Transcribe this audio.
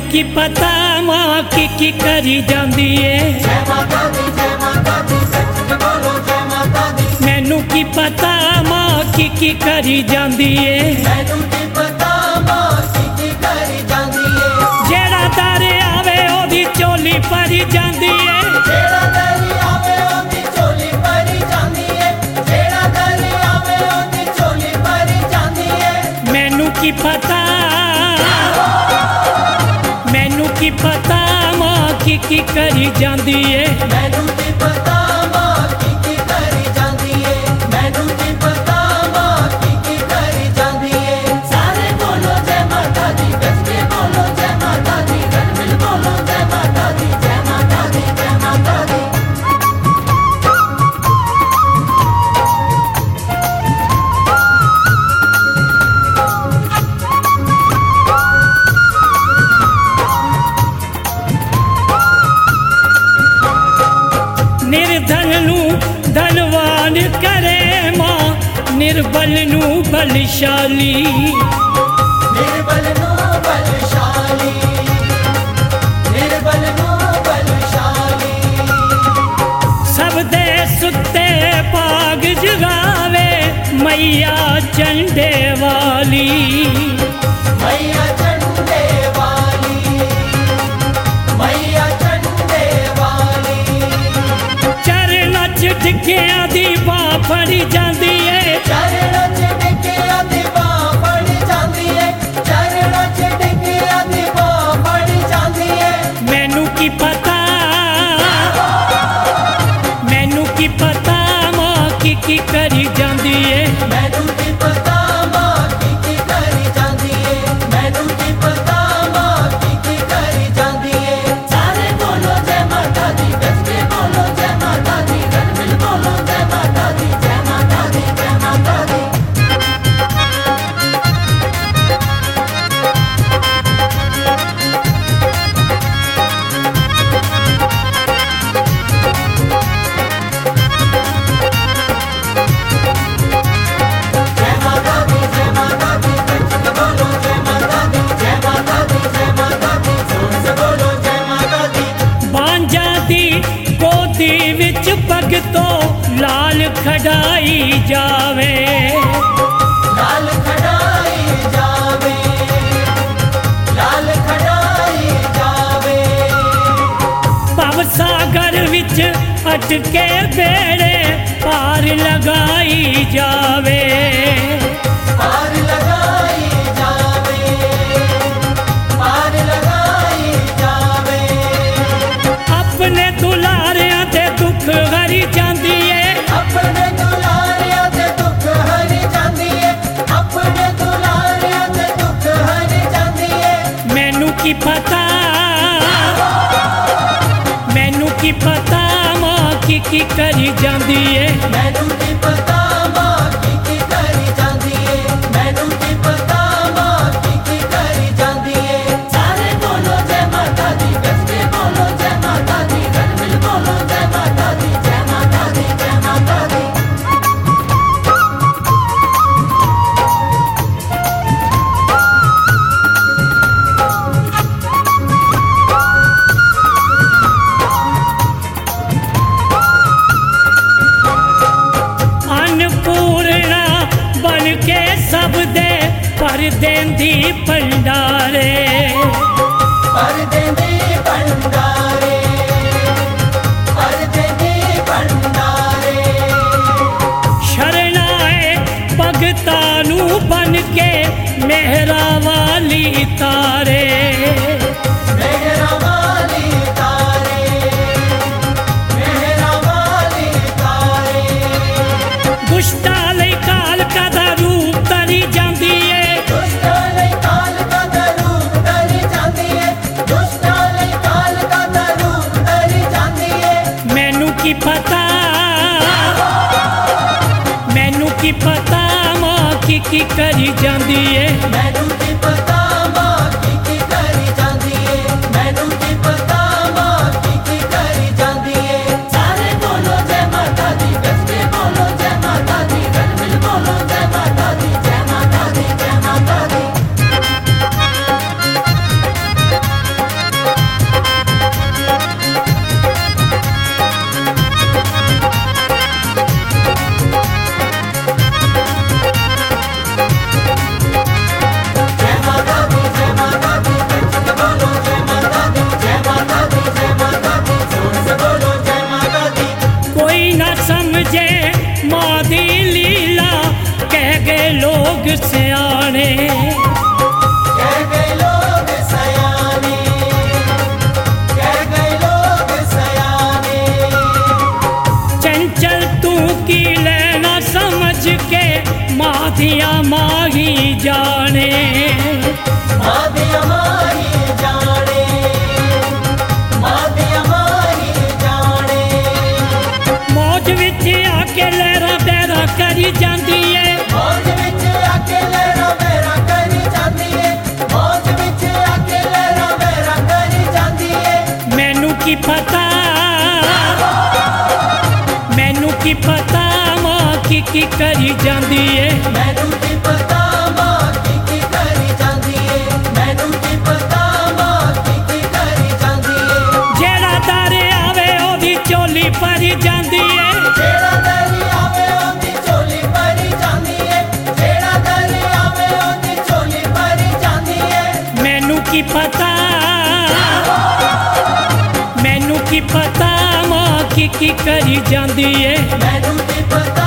की पता मां की करी जांदी है। जय माता दी जय माता दी, सच बोलो जय माता दी। मैनू की पता मां की करी जांदी है। मैनू की पता मां की करी जांदी है। जेड़ा दर आवे ओदी चोली भरी जांदी है। जेड़ा दर आवे ओदी चोली भरी जांदी है। जेड़ा दर आवे ओदी चोली भरी जांदी है। मैनू की पता मां की करी जांदी है। मैनू की पता मां की करी जांदी है। मैनू की पता मां की करी जांदी है। सारे बोलो जय माता दी, बच के बोलो जय माता दी, रन मिल बोलो जय माता दी, जय माता दी जय माता दी। निर्धन नू धनवान करे मां, निर्बल नू बलशाली। निर्बल नू बलशाली, निर्बल नू बलशाली। सब दे सुते पाग जगावे मैया चंडे वाली। मैया चंडे वाली, मैया चंडे वाली। चरना च टिकिया दी बां फड़ी जांदी है। चरणा च टिकिया दी बां फड़ी जांदी है। चरणा च टिकिया दी बां फड़ी जांदी है। मैनू की पता मां की करी जांदी है। मैनू की पता मां की करी जांदी है। मैनू की पता मां की करी जांदी है। सारे बोलो जय माता दी, बच के बोलो जय माता दी, रन मिल बोलो जय माता दी, जय माता दी जय माता दी। जय माता दी जय माता दी, बच के बोलो जय माता दी, जय माता दी जय माता दी, जोर से बोलो जय माता दी। बांझा दी गोदी विच भगतो लाल खड़ाई जावे। लाल खड़ाई जावे, लाल खड़ाई जावे। भव सागर विच अटके बेड़े पार लगाई जावे। पार लगाई जावे, पार लगाई जावे। अपने दुलारियां दे दुख हरी जांदी है। अपने दुलारियां दे दुख हरी जांदी है। अपने दुलारियां दे दुख हरी जांदी है। मैनू की पता मां की करी जांदी है। मैनू की पता मां की करी जांदी है। मैनू की पता मां की करी जांदी है। सारे बोलो जय माता दी, बच के बोलो जय माता दी, रन मिल बोलो जय माता दी, जय माता दी जय माता दी। अन्नपूर्णा बन के सब दे पर देंदी भंडारे। पर देंदी भंडारे, पर देंदी भंडारे। शरणाए भगता नू बन के मेहरा वाली तारे। मेहरा वाली तारे, मेहरा वाली तारे। दुष्टा लई काल का दा रूप तरी जांदी है। दुष्टा लई काल का रूप धरी जांदी है। दुष्टा लई काल का रूप धरी जांदी है। मैनू की पता मां की करी जांदी है। मैनू की पता मां की करी जांदी है। मैनू की पता मां की करी जांदी है। सारे बोलो जय माता दी, बच के बोलो जय माता दी, रन मिल बोलो जय माता दी, जय माता दी जय माता दी। की पता मैनू की पता मां की करी जांदी है मैनू की पता मां की करी जांदी है मैनू की पता मां की करी जांदी है जेड़ा दारे आवे ओदी चोली भरी जांदी है जेड़ा दारे आवे ओदी चोली भरी जांदी है जेड़ा दारे आवे ओदी चोली भरी जांदी है मैनू की पता मां की करी जांदी है मैनू की पता